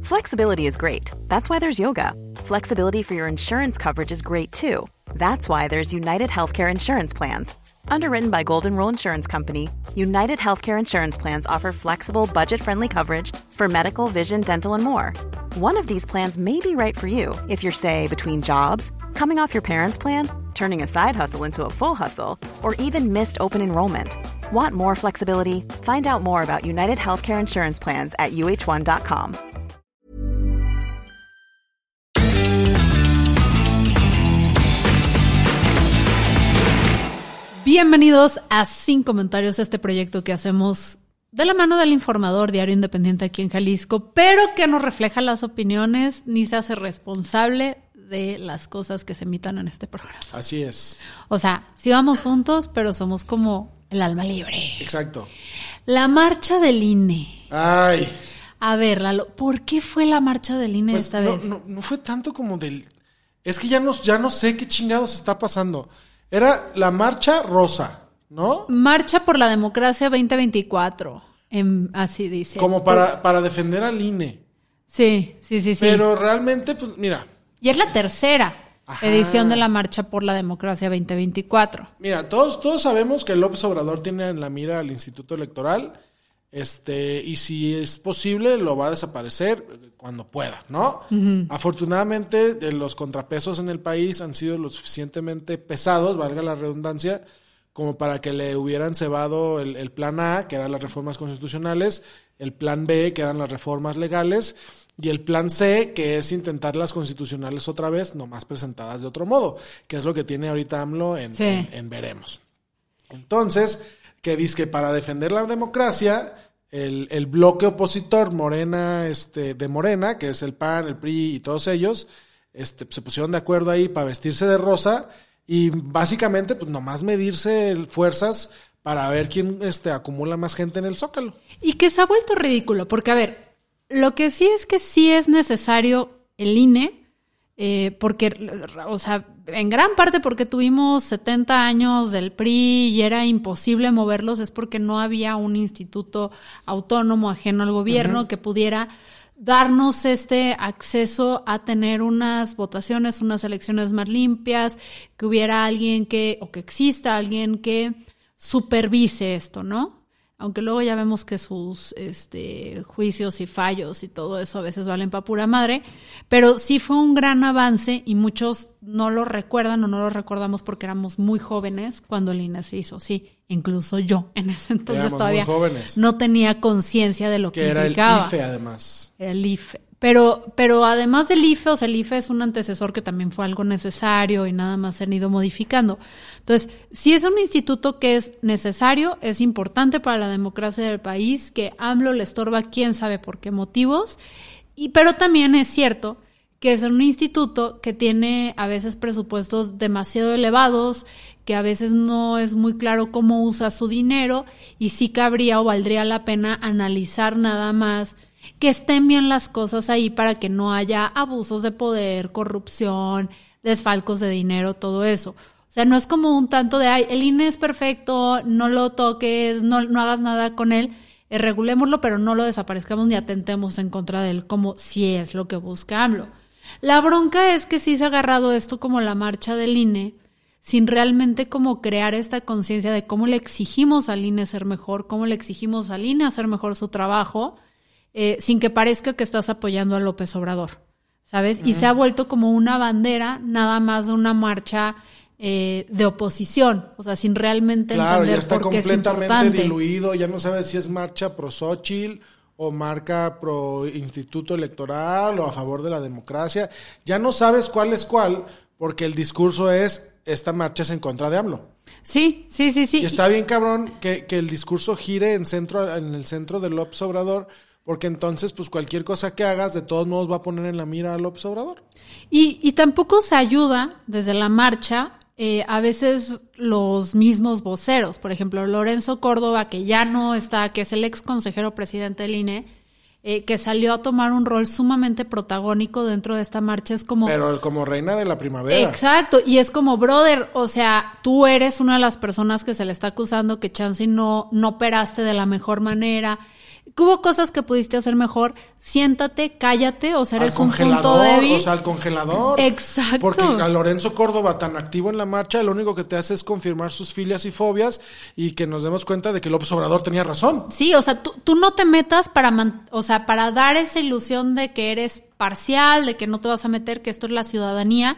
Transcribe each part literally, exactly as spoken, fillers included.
Flexibility is great. That's why there's yoga. Flexibility for your insurance coverage is great too. That's why there's United Healthcare Insurance Plans. Underwritten by Golden Rule Insurance Company, United Healthcare Insurance Plans offer flexible, budget-friendly coverage for medical, vision, dental, and more. One of these plans may be right for you if you're, say, between jobs, coming off your parents' plan, turning a side hustle into a full hustle, or even missed open enrollment. Want more flexibility? Find out more about United Healthcare Insurance Plans at U H one dot com. Bienvenidos a Sin Comentarios, este proyecto que hacemos de la mano del Informador, diario independiente aquí en Jalisco, pero que no refleja las opiniones ni se hace responsable de las cosas que se emitan en este programa. Así es. O sea, sí vamos juntos, pero somos como el alma libre. Exacto. La marcha del I N E. Ay. A ver, Lalo, ¿por qué fue la marcha del I N E Pues esta no, vez? No, no fue tanto como del... Es que ya no, ya no sé qué chingados está pasando. Era la marcha rosa, ¿no? Marcha por la democracia veinte veinticuatro, en, así dice. Como para, para defender al I N E. Sí, sí, sí, sí. Pero realmente, pues mira... Y es la tercera Ajá. edición de la Marcha por la Democracia veinte veinticuatro. Mira, todos, todos sabemos que López Obrador tiene en la mira al Instituto Electoral, este, y si es posible lo va a desaparecer cuando pueda, ¿no? Uh-huh. Afortunadamente, de los contrapesos en el país han sido lo suficientemente pesados, valga la redundancia, como para que le hubieran cebado el, el plan A, que eran las reformas constitucionales, el plan B, que eran las reformas legales, y el plan C, que es intentar las constitucionales otra vez, nomás presentadas de otro modo, que es lo que tiene ahorita AMLO en, sí. en, en Veremos. Entonces, que dice que para defender la democracia, el, el bloque opositor Morena, este, de Morena, que es el P A N, el P R I y todos ellos, este, se pusieron de acuerdo ahí para vestirse de rosa y básicamente pues nomás medirse fuerzas para ver quién este, acumula más gente en el Zócalo. Y que se ha vuelto ridículo, porque a ver, lo que sí es que sí es necesario el I N E, eh, porque, o sea, en gran parte porque tuvimos setenta años del P R I y era imposible moverlos, es porque no había un instituto autónomo ajeno al gobierno uh-huh. que pudiera darnos este acceso a tener unas votaciones, unas elecciones más limpias, que hubiera alguien que, o que exista alguien que supervise esto, ¿no? Aunque luego ya vemos que sus este, juicios y fallos y todo eso a veces valen pa' pura madre, pero sí fue un gran avance y muchos no lo recuerdan o no lo recordamos porque éramos muy jóvenes cuando el I N E se hizo. Sí, incluso yo en ese entonces éramos todavía no tenía conciencia de lo que, que era implicaba. El I F E además. Era el I F E. Pero, pero además del I F E, o sea, el I F E es un antecesor que también fue algo necesario y nada más se han ido modificando. Entonces, si es un instituto que es necesario, es importante para la democracia del país, que AMLO le estorba quién sabe por qué motivos, y pero también es cierto que es un instituto que tiene a veces presupuestos demasiado elevados, que a veces no es muy claro cómo usa su dinero, y sí cabría o valdría la pena analizar nada más que estén bien las cosas ahí para que no haya abusos de poder, corrupción, desfalcos de dinero, todo eso. O sea, no es como un tanto de, ay, el I N E es perfecto, no lo toques, no, no hagas nada con él, eh, regulémoslo, pero no lo desaparezcamos ni atentemos en contra de él, como si es lo que busca AMLO. La bronca es que sí se ha agarrado esto como la marcha del I N E, sin realmente como crear esta conciencia de cómo le exigimos al I N E ser mejor, cómo le exigimos al I N E hacer mejor su trabajo, Eh, sin que parezca que estás apoyando a López Obrador, ¿sabes? Uh-huh. Y se ha vuelto como una bandera, nada más de una marcha eh, de oposición, o sea, sin realmente claro, entender ya está por qué es completamente importante. diluido, ya no sabes si es marcha pro Xóchitl o marca pro Instituto Electoral o a favor de la democracia, ya no sabes cuál es cuál, porque el discurso es, esta marcha es en contra de AMLO. Sí, sí, sí, sí. Y está bien cabrón que, que el discurso gire en centro, en el centro de López Obrador, porque entonces, pues cualquier cosa que hagas, de todos modos va a poner en la mira a López Obrador. Y, y tampoco se ayuda desde la marcha, eh, a veces los mismos voceros. Por ejemplo, Lorenzo Córdoba, que ya no está, que es el ex consejero presidente del I N E, eh, que salió a tomar un rol sumamente protagónico dentro de esta marcha. Es como... Pero como reina de la primavera. Exacto, y es como, brother, o sea, tú eres una de las personas que se le está acusando que chance no, no operaste de la mejor manera. hubo cosas que pudiste hacer mejor, siéntate, cállate, o sea, eres al un punto débil. O sea, al congelador. Exacto. Porque a Lorenzo Córdoba, tan activo en la marcha, lo único que te hace es confirmar sus filias y fobias y que nos demos cuenta de que López Obrador tenía razón. Sí, o sea, tú, tú no te metas para, man, o sea, para dar esa ilusión de que eres parcial, de que no te vas a meter, que esto es la ciudadanía.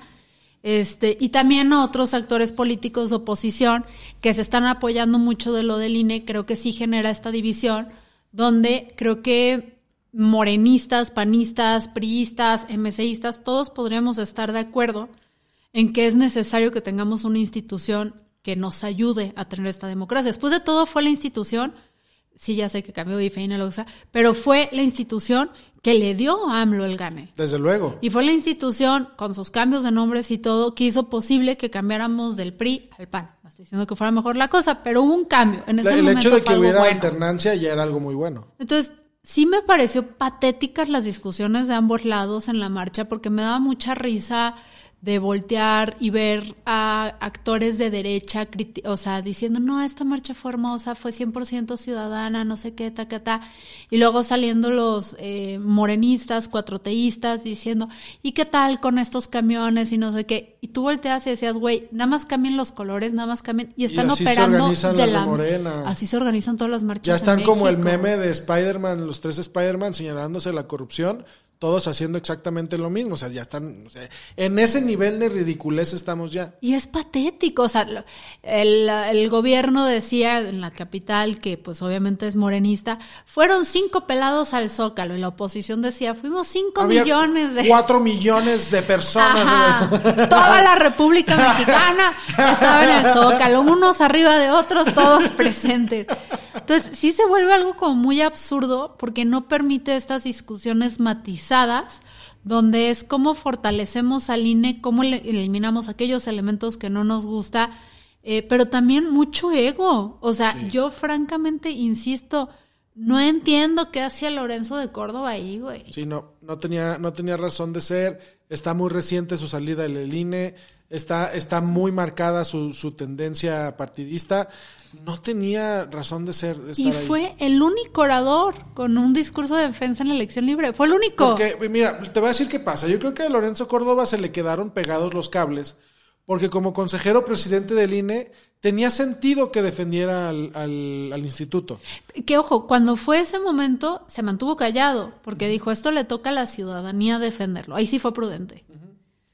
Este, y también a otros actores políticos de oposición que se están apoyando mucho de lo del I N E, creo que sí genera esta división, donde creo que morenistas, panistas, priistas, MCistas, todos podríamos estar de acuerdo en que es necesario que tengamos una institución que nos ayude a tener esta democracia. Después de todo fue la institución, sí ya sé que cambió de IFEINA, lo que sea, pero fue la institución que le dio a AMLO el gane. Desde luego. Y fue la institución, con sus cambios de nombres y todo, que hizo posible que cambiáramos del P R I al P A N. No estoy diciendo que fuera mejor la cosa, pero hubo un cambio. En ese el momento hecho de que hubiera bueno. alternancia ya era algo muy bueno. Entonces, sí me pareció patéticas las discusiones de ambos lados en la marcha, porque me daba mucha risa de voltear y ver a actores de derecha, o sea, diciendo, no, esta marcha fue hermosa, fue cien por ciento ciudadana, no sé qué, ta, ta, ta. Y luego saliendo los eh, morenistas, cuatroteístas, diciendo, ¿y qué tal con estos camiones y no sé qué? Y tú volteas y decías, güey, nada más cambien los colores, nada más cambien, y están y así operando se organizan de las la de Morena. Así se organizan todas las marchas. Ya están en como el México. meme de Spider-Man, los tres Spider-Man señalándose la corrupción, todos haciendo exactamente lo mismo, o sea, ya están, o sea, en ese nivel de ridiculez estamos ya. Y es patético, o sea, el, el gobierno decía en la capital, que pues obviamente es morenista, fueron cinco pelados al Zócalo, y la oposición decía, fuimos cinco Había millones de... Cuatro millones de personas. Ajá, toda la República Mexicana estaba en el Zócalo, unos arriba de otros, todos presentes. Entonces, sí se vuelve algo como muy absurdo, porque no permite estas discusiones matizadas, donde es cómo fortalecemos al I N E, cómo le eliminamos aquellos elementos que no nos gusta, eh, pero también mucho ego. O sea, sí. Yo francamente insisto, no entiendo qué hacía Lorenzo de Córdoba ahí, güey. Sí, no, no tenía, no tenía razón de ser, está muy reciente su salida del I N E, está, está muy marcada su, su tendencia partidista. No tenía razón de ser. De estar y fue ahí. El único orador con un discurso de defensa en la elección libre. Fue el único. Porque, mira, te voy a decir qué pasa. Yo creo que a Lorenzo Córdoba se le quedaron pegados los cables, porque como consejero presidente del I N E tenía sentido que defendiera al, al, al instituto. Que ojo, cuando fue ese momento se mantuvo callado, porque dijo, esto le toca a la ciudadanía defenderlo. Ahí sí fue prudente. Uh-huh.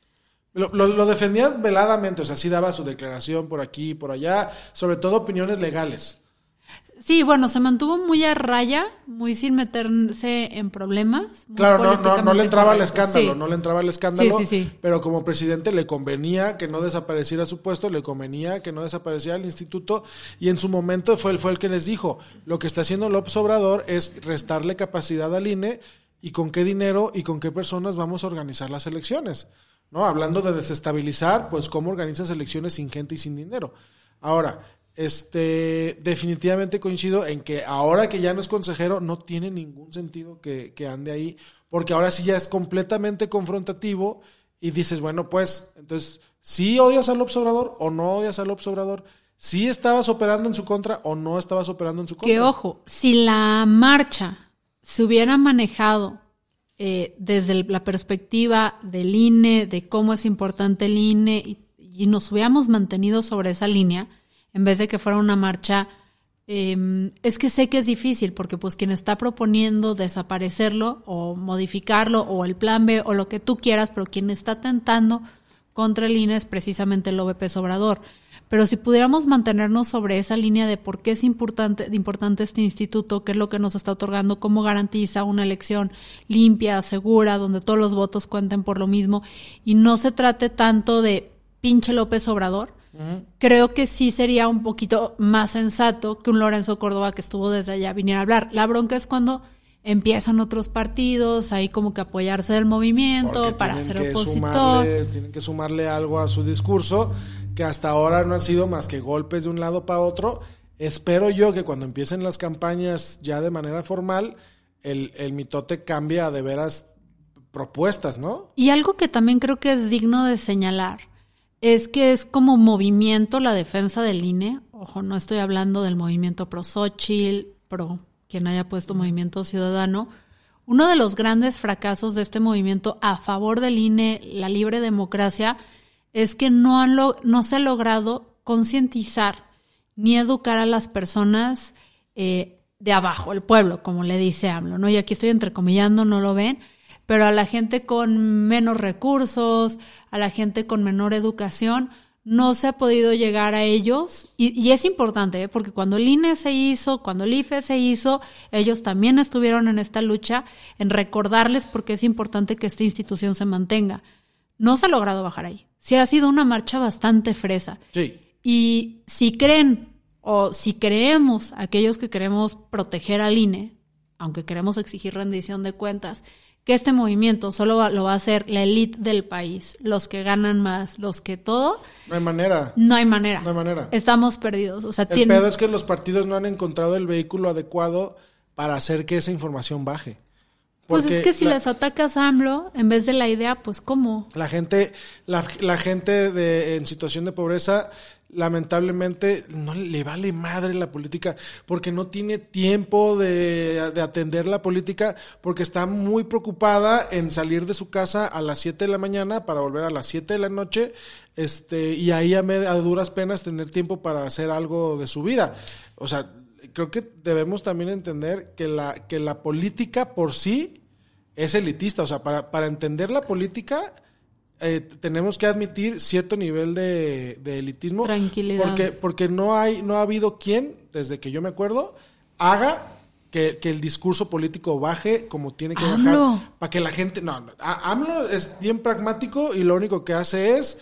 Lo, lo, lo defendía veladamente, o sea, sí daba su declaración por aquí y por allá, sobre todo opiniones legales. Sí, bueno, se mantuvo muy a raya, muy sin meterse en problemas. Claro, no, no, no le entraba al escándalo, sí. no le entraba al escándalo, sí, sí, sí. Pero como presidente le convenía que no desapareciera su puesto, le convenía que no desapareciera el instituto, y en su momento fue, fue el que les dijo, lo que está haciendo López Obrador es restarle capacidad al I N E, y con qué dinero y con qué personas vamos a organizar las elecciones. ¿No? Hablando de desestabilizar, pues cómo organizas elecciones sin gente y sin dinero. Ahora, este, definitivamente coincido en que ahora que ya no es consejero, no tiene ningún sentido que, que ande ahí, porque ahora sí ya es completamente confrontativo y dices, bueno, pues, entonces, ¿sí odias al López Obrador o no odias al López Obrador? ¿Sí estabas operando en su contra o no estabas operando en su contra? Que ojo, si la marcha se hubiera manejado Eh, desde la perspectiva del I N E, de cómo es importante el I N E, y, y nos hubiéramos mantenido sobre esa línea, en vez de que fuera una marcha, eh, es que sé que es difícil, porque pues quien está proponiendo desaparecerlo o modificarlo, o el plan B, o lo que tú quieras, pero quien está tentando contra el I N E es precisamente López Obrador. Pero si pudiéramos mantenernos sobre esa línea de por qué es importante, importante este instituto, qué es lo que nos está otorgando, cómo garantiza una elección limpia, segura, donde todos los votos cuenten por lo mismo, y no se trate tanto de pinche López Obrador, uh-huh. Creo que sí sería un poquito más sensato que un Lorenzo Córdoba que estuvo desde allá viniera a hablar. La bronca es cuando empiezan otros partidos, ahí como que apoyarse del movimiento, porque para ser opositor. Sumarle, tienen que sumarle algo a su discurso, que hasta ahora no han sido más que golpes de un lado para otro. Espero yo que cuando empiecen las campañas ya de manera formal, el, el mitote cambie a de veras propuestas, ¿no? Y algo que también creo que es digno de señalar es que es como movimiento la defensa del I N E. Ojo, no estoy hablando del movimiento pro Xóchitl, pro quien haya puesto Movimiento Ciudadano, uno de los grandes fracasos de este movimiento a favor del I N E, la libre democracia, es que no, han lo, no se ha logrado concientizar ni educar a las personas eh, de abajo, el pueblo, como le dice AMLO, ¿no? Y aquí estoy entrecomillando, no lo ven, pero a la gente con menos recursos, a la gente con menor educación, no se ha podido llegar a ellos. Y, y es importante, ¿eh? Porque cuando el I N E se hizo, cuando el I F E se hizo, ellos también estuvieron en esta lucha, en recordarles por qué es importante que esta institución se mantenga. No se ha logrado bajar ahí. Sí ha sido una marcha bastante fresa. Sí. Y si creen, o si creemos, aquellos que queremos proteger al I N E, aunque queremos exigir rendición de cuentas, que este movimiento solo va, lo va a hacer la élite del país, los que ganan más, los que todo. No hay manera. No hay manera. No hay manera. Estamos perdidos. O sea, el tienen... pedo es que los partidos no han encontrado el vehículo adecuado para hacer que esa información baje. Pues es que si la, les atacas a AMLO, en vez de la idea, pues ¿cómo? La gente, la, la gente de, en situación de pobreza, lamentablemente no le vale madre la política, porque no tiene tiempo de, de atender la política, porque está muy preocupada en salir de su casa a las siete de la mañana para volver a las siete de la noche, este, y ahí a, med- a duras penas tener tiempo para hacer algo de su vida. O sea, creo que debemos también entender que la, que la política por sí es elitista. O sea, para, para entender la política eh, tenemos que admitir cierto nivel de, de elitismo. Tranquilidad. Porque, porque no hay, no ha habido quien, desde que yo me acuerdo, haga que, que el discurso político baje como tiene que AMLO. bajar. Para que la gente... No, no, AMLO es bien pragmático y lo único que hace es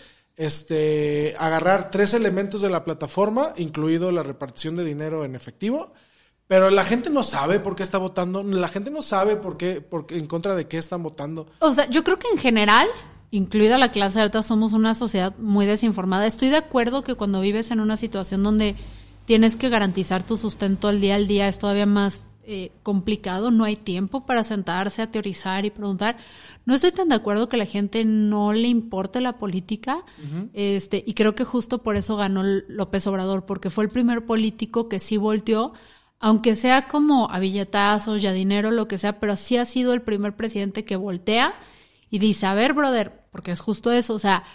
este agarrar tres elementos de la plataforma, incluido la repartición de dinero en efectivo, pero la gente no sabe por qué está votando, la gente no sabe por qué, por qué, en contra de qué están votando. O sea, yo creo que en general, incluida la clase alta, somos una sociedad muy desinformada. Estoy de acuerdo que cuando vives en una situación donde tienes que garantizar tu sustento al día al día es todavía más eh, complicado, no hay tiempo para sentarse a teorizar y preguntar. No estoy tan de acuerdo que a la gente no le importe la política, uh-huh. este, y creo que justo por eso ganó López Obrador, porque fue el primer político que sí volteó, aunque sea como a billetazos, ya dinero, lo que sea, pero sí ha sido el primer presidente que voltea y dice, a ver, brother, porque es justo eso, o sea,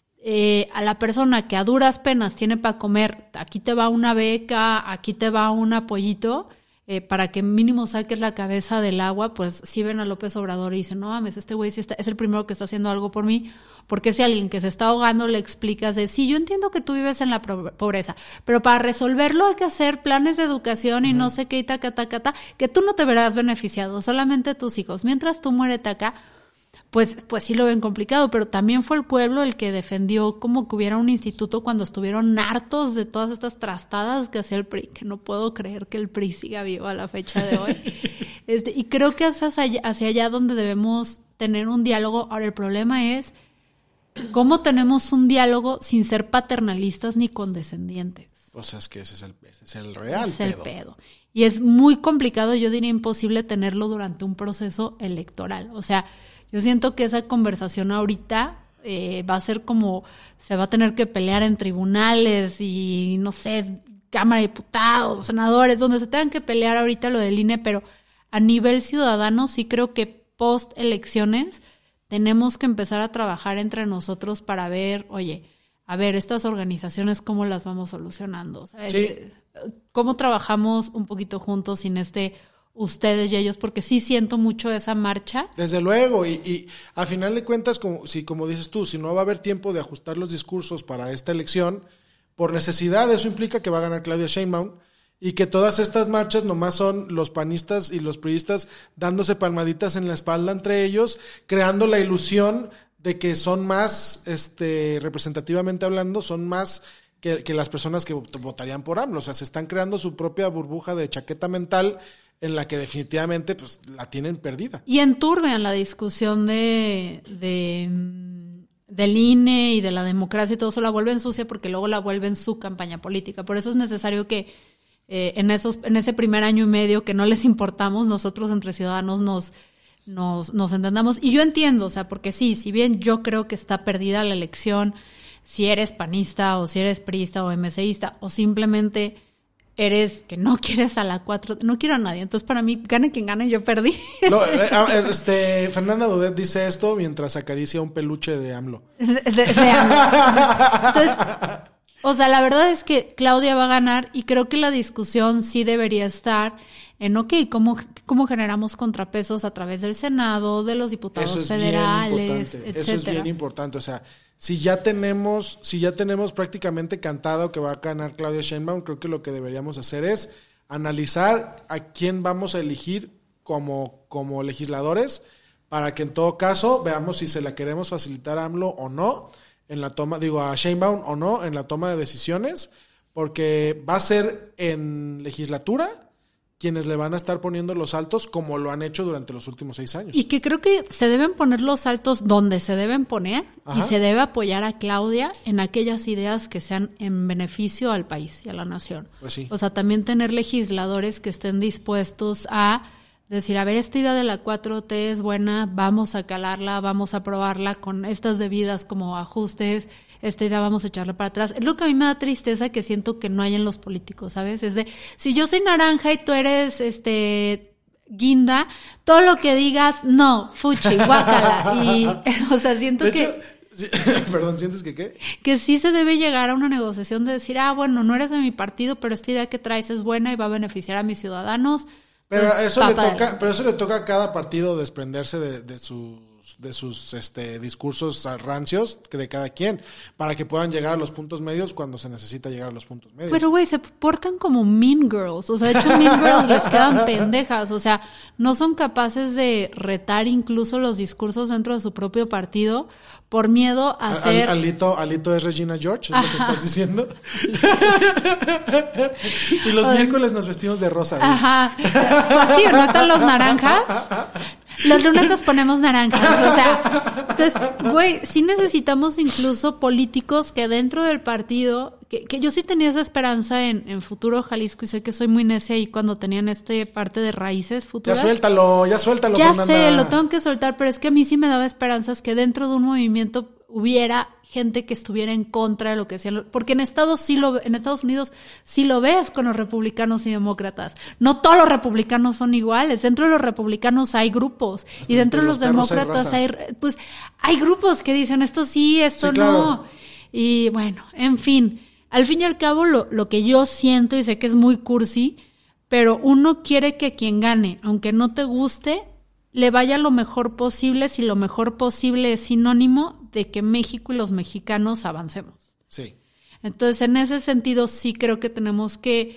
eh, a la persona que a duras penas tiene para comer, aquí te va una beca, aquí te va un apoyito, eh, para que mínimo saques la cabeza del agua, pues sí ven a López Obrador y dicen, no mames, este güey sí está, es el primero que está haciendo algo por mí, porque si a alguien que se está ahogando le explicas de, sí, yo entiendo que tú vives en la pobreza, pero para resolverlo hay que hacer planes de educación y uh-huh. no sé qué, y taca, taca, taca, que tú no te verás beneficiado, solamente tus hijos, mientras tú muérete acá, pues, pues sí lo ven complicado, pero también fue el pueblo el que defendió como que hubiera un instituto cuando estuvieron hartos de todas estas trastadas que hacía el P R I, que no puedo creer que el P R I siga vivo a la fecha de hoy. este, y creo que hacia allá, hacia allá donde debemos tener un diálogo. Ahora, el problema es cómo tenemos un diálogo sin ser paternalistas ni condescendientes. O sea, es que ese es el, ese es el real es pedo. el pedo. Y es muy complicado, yo diría imposible tenerlo durante un proceso electoral. O sea, yo siento que esa conversación ahorita eh, va a ser como, se va a tener que pelear en tribunales y, no sé, Cámara de Diputados, senadores, donde se tengan que pelear ahorita lo del I N E, pero a nivel ciudadano sí creo que post elecciones tenemos que empezar a trabajar entre nosotros para ver, oye, a ver, estas organizaciones, ¿cómo las vamos solucionando? O sea, sí. ¿Cómo trabajamos un poquito juntos sin este ustedes y ellos? Porque sí siento mucho esa marcha. Desde luego, y, y a final de cuentas, como, si, como dices tú, si no va a haber tiempo de ajustar los discursos para esta elección, por necesidad, eso implica que va a ganar Claudia Sheinbaum, y que todas estas marchas nomás son los panistas y los priistas dándose palmaditas en la espalda entre ellos, creando la ilusión de que son más, este, representativamente hablando, son más que, que las personas que votarían por AMLO. O sea, se están creando su propia burbuja de chaqueta mental en la que definitivamente pues la tienen perdida. Y enturbian la discusión de, de del I N E y de la democracia y todo eso, la vuelven sucia porque luego la vuelven su campaña política. Por eso es necesario que eh, en esos en ese primer año y medio que no les importamos, nosotros entre ciudadanos nos Nos, nos entendamos. Y yo entiendo, o sea, porque sí, si bien yo creo que está perdida la elección, si eres panista o si eres priista o MCista o simplemente eres que no quieres a la cuatro, no quiero a nadie. Entonces, para mí, gane quien gane, yo perdí. No, este, Fernanda Dudet dice esto mientras acaricia un peluche de AMLO. De, de, de AMLO. Entonces, o sea, la verdad es que Claudia va a ganar y creo que la discusión sí debería estar en, ok, ¿cómo, cómo generamos contrapesos a través del Senado, de los diputados Eso es federales, etcétera? Eso es bien importante, o sea, si ya tenemos, si ya tenemos prácticamente cantado que va a ganar Claudia Sheinbaum, creo que lo que deberíamos hacer es analizar a quién vamos a elegir como, como legisladores para que en todo caso veamos si se la queremos facilitar a AMLO o no, en la toma, digo, a Sheinbaum o no, en la toma de decisiones, porque va a ser en legislatura quienes le van a estar poniendo los altos como lo han hecho durante los últimos seis años. Y que creo que se deben poner los altos donde se deben poner. Ajá. Y se debe apoyar a Claudia en aquellas ideas que sean en beneficio al país y a la nación. Pues sí. O sea, también tener legisladores que estén dispuestos a decir, a ver, esta idea de la cuatro T es buena, vamos a calarla, vamos a aprobarla con estas debidas como ajustes, esta idea vamos a echarla para atrás. Es lo que a mí me da tristeza que siento que no hay en los políticos, ¿sabes? Es de, si yo soy naranja y tú eres este guinda, todo lo que digas, no, fuchi, guácala. Y, o sea, siento de que... Hecho, sí, perdón, ¿sientes que qué? Que sí se debe llegar a una negociación de decir, ah, bueno, no eres de mi partido, pero esta idea que traes es buena y va a beneficiar a mis ciudadanos. Pero pues, eso le toca, adelante. pero eso le toca a cada partido desprenderse de, de sus de sus este discursos rancios de cada quien para que puedan llegar a los puntos medios cuando se necesita llegar a los puntos medios. Pero güey, se portan como Mean Girls, o sea, de hecho Mean Girls les quedan pendejas, o sea, no son capaces de retar incluso los discursos dentro de su propio partido por miedo a ser... Al, Alito, Alito es Regina George, es Ajá. lo que estás diciendo. Y los o miércoles nos vestimos de rosa. ¿Sí? Ajá. Pues sí, ¿no están los naranjas? Los lunes nos ponemos naranjas, o sea, entonces, güey, sí necesitamos incluso políticos que dentro del partido, que, que yo sí tenía esa esperanza en, en Futuro Jalisco y sé que soy muy necia ahí cuando tenían este parte de raíces futuras. Ya suéltalo, ya suéltalo, Ya Fernanda. sé, lo tengo que soltar, pero es que a mí sí me daba esperanzas que dentro de un movimiento hubiera gente que estuviera en contra de lo que hacían, porque en Estados sí lo en Estados Unidos sí lo ves con los republicanos y demócratas. No todos los republicanos son iguales, dentro de los republicanos hay grupos Hasta y dentro de los, los demócratas hay, hay pues hay grupos que dicen esto sí, esto sí, claro. no. Y bueno, en fin, al fin y al cabo lo lo que yo siento y sé que es muy cursi, pero uno quiere que quien gane, aunque no te guste, le vaya lo mejor posible, si lo mejor posible es sinónimo de que México y los mexicanos avancemos. Sí. Entonces, en ese sentido, sí creo que tenemos que,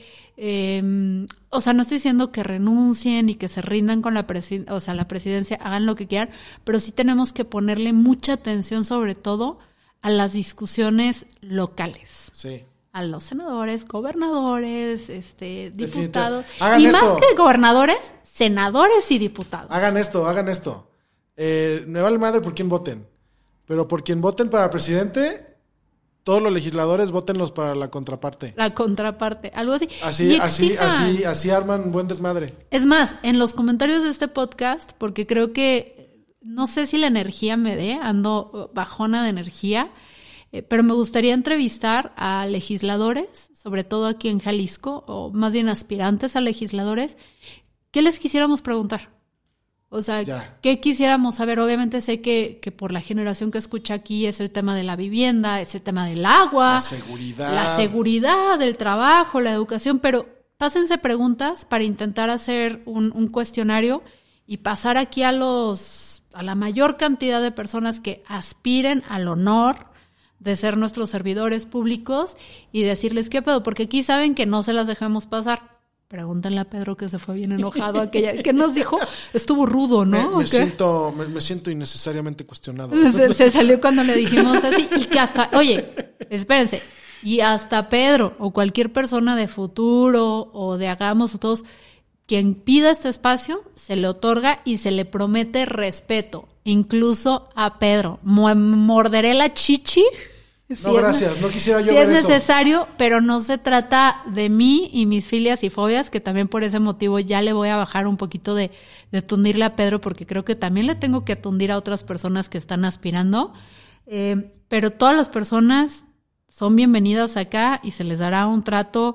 eh, o sea, no estoy diciendo que renuncien y que se rindan con la presidencia, o sea, la presidencia, hagan lo que quieran, pero sí tenemos que ponerle mucha atención, sobre todo, a las discusiones locales. Sí. A los senadores, gobernadores, este, diputados. Hagan y esto. más que gobernadores, senadores y diputados. Hagan esto, hagan esto. Eh, me vale madre por quién voten. Pero por quien voten para presidente, todos los legisladores votenlos para la contraparte. La contraparte, algo así. Así, así, así, así arman buen desmadre. Es más, en los comentarios de este podcast, porque creo que, no sé si la energía me dé, ando bajona de energía, eh, pero me gustaría entrevistar a legisladores, sobre todo aquí en Jalisco, o más bien aspirantes a legisladores, ¿qué les quisiéramos preguntar? O sea, ya. ¿Qué quisiéramos saber? Obviamente sé que, que por la generación que escucha aquí es el tema de la vivienda, es el tema del agua, la seguridad, la seguridad, el trabajo, la educación, pero pásense preguntas para intentar hacer un, un cuestionario y pasar aquí a los a la mayor cantidad de personas que aspiren al honor de ser nuestros servidores públicos y decirles qué pedo, porque aquí saben que no se las dejamos pasar. Pregúntenle a Pedro que se fue bien enojado aquella que nos dijo, estuvo rudo, ¿no? Me, me siento me, me siento innecesariamente cuestionado. Se, se salió cuando le dijimos así y que hasta, oye, espérense, y hasta Pedro o cualquier persona de Futuro o de Hagamos o todos, quien pida este espacio se le otorga y se le promete respeto, incluso a Pedro. Morderé la chichi. No, si gracias, es, no quisiera yo si ver es eso. necesario, pero no se trata de mí y mis filias y fobias, que también por ese motivo ya le voy a bajar un poquito de, de tundirle a Pedro, porque creo que también le tengo que tundir a otras personas que están aspirando. Eh, pero todas las personas son bienvenidas acá y se les dará un trato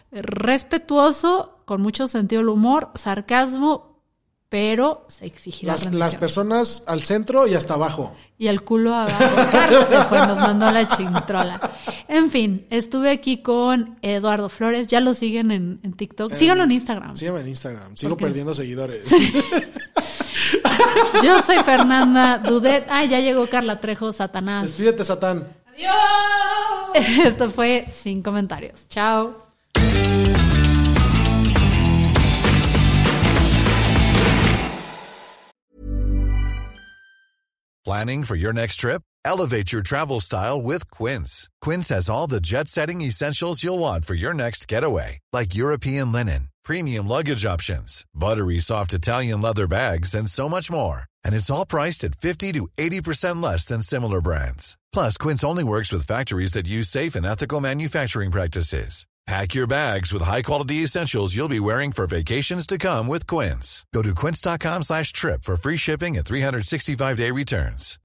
respetuoso, con mucho sentido del humor, sarcasmo, pero se exigirá las, las personas al centro y hasta abajo. Y el culo abajo. Carlos se fue, nos mandó la chintrola. En fin, estuve aquí con Eduardo Flores. Ya lo siguen en, en TikTok. Síganlo en Instagram. Síganme en Instagram. Sigo okay. perdiendo seguidores. Yo soy Fernanda Dudet. Ay, ya llegó Carla Trejo, Satanás. Despídete, Satán. ¡Adiós! Esto fue Sin Comentarios. Chao. Planning for your next trip? Elevate your travel style with Quince. Quince has all the jet-setting essentials you'll want for your next getaway, like European linen, premium luggage options, buttery soft Italian leather bags, and so much more. And it's all priced at fifty to eighty percent less than similar brands. Plus, Quince only works with factories that use safe and ethical manufacturing practices. Pack your bags with high-quality essentials you'll be wearing for vacations to come with Quince. Go to quince.com slash trip for free shipping and three sixty-five day returns.